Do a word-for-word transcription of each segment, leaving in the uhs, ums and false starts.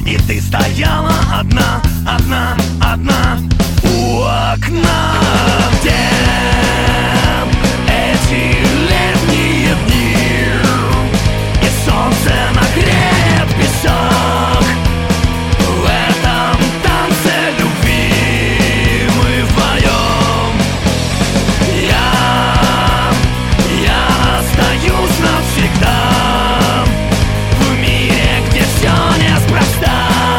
И ты стояла одна, одна, одна у окна. Где эти летние дни? И солнце нагреет песок. В этом танце любви мы вдвоем. Я, я остаюсь навсегда в мире, где все неспроста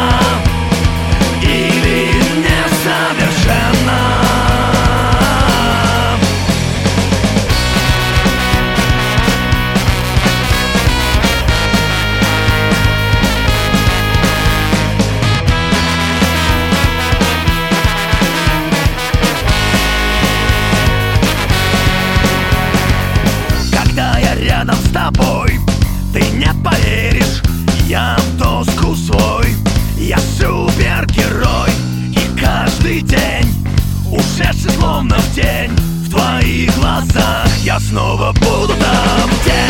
или несовершенно. Когда я рядом с тобой, ты не поверишь, я тоску свой. Я супергерой, и каждый день, ушедший словно в тень, в твоих глазах я снова буду там, где